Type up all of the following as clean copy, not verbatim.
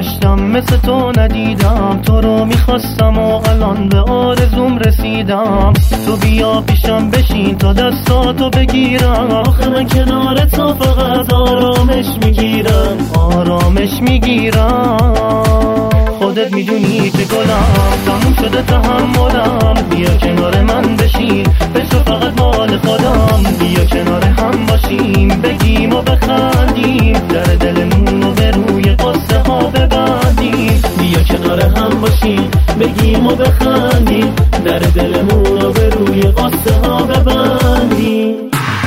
گشتم مثل تو ندیدم، تو رو میخواستم و الان به آرزوم رسیدم. تو بیا پیشم بشین تا دستاتو بگیرم، آخه من کنار تو فقط آرامش میگیرم، آرامش میگیرم. خودت میدونی که گلم تموم شده تحملم، بیا کنار من بشین بشو فقط مال خودم. بیا کنار هم باشیم بگیم و بخندیم، در دلمون رو به روی قصه ها ببندیم. بیا کنار هم باشیم بگیم و بخندیم، در دلمون رو به روی قصه ها ببندیم.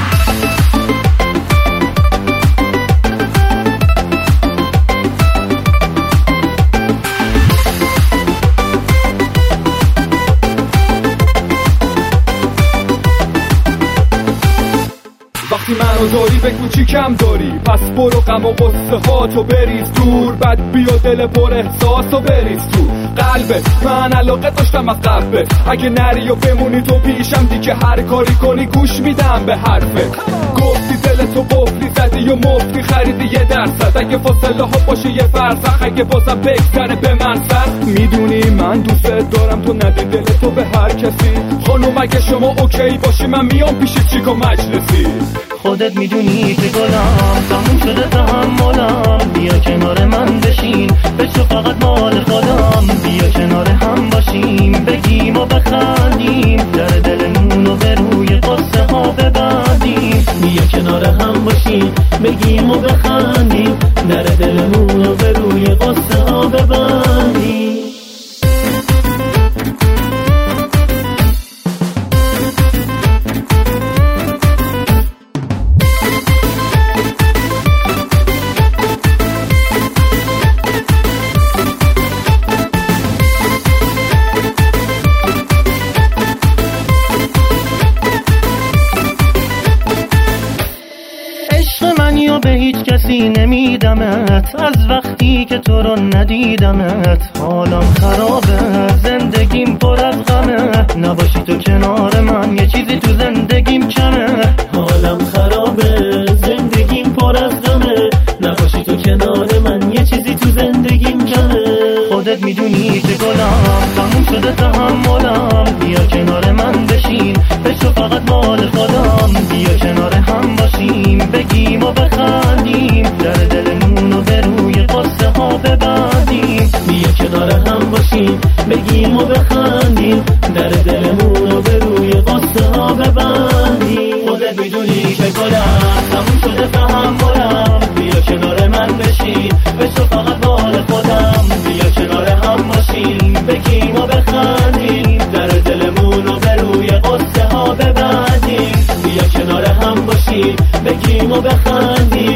وقتی منو داری به کوچیکم داری، پس برو غم و قصه ها تو بریز دور، بعد بیا دل پر احساس و بریز تو قلبت. من علاقه داشتم از قلبت، اگه نری و بمونی تو پیشم دیگه هر کاری کنی گوش میدم به حرفت. گفتی دلتو بفلی زدی و مفتی خریدی 1%، اگه فاصله ها باشه یه فرسخ، اگه بازم بگذره به من سخت. میدونی من دوست دارم تو ندی دلتو به هر کسی. خانوم اگه شما اوکی باشی من میام پیش چیکو مجلسی. خودت میدونی که گلم تموم شده تحملم، بیا کنار من بشین بشو فقط مال خودم. بیا کنار هم باشیم بگیم و بخندیم، در دلمون رو به روی قصه ها ببندیم. بیا کنار هم باشیم بگیم و بخندیم، در دلمون رو به روی قصه ها ببندیم. به هیچ کسی نمیدمت، از وقتی که تو رو ندیدمت. حالم خرابه زندگیم پر از غمه، نباشی تو کنار من یه چیزی تو زندگیم کمه. حالم خرابه زندگیم پر از غمه، نباشی تو کنار من یه چیزی تو زندگیم کمه. خودت میدونی که گلم تموم شده تحملم، بیا کنار من بشین بشو فقط مال خودم. بیا کنار هم باشیم بگیم و بخندیم، در دلمون رو به روی قصه ها ببندیم. بیا کنار هم باشیم بگیم و بخندیم، در دلمون رو به روی قصه ها ببندیم. خودت میدونی که گلم تموم شده تحملم، بیا کنار من بشین بشو فقط مال خودم. بیا کنار هم باشیم بگیم و بخندیم، در دلمون رو به روی قصه ها ببندیم. بیا کنار هم باشیم بگیم و بخندیم،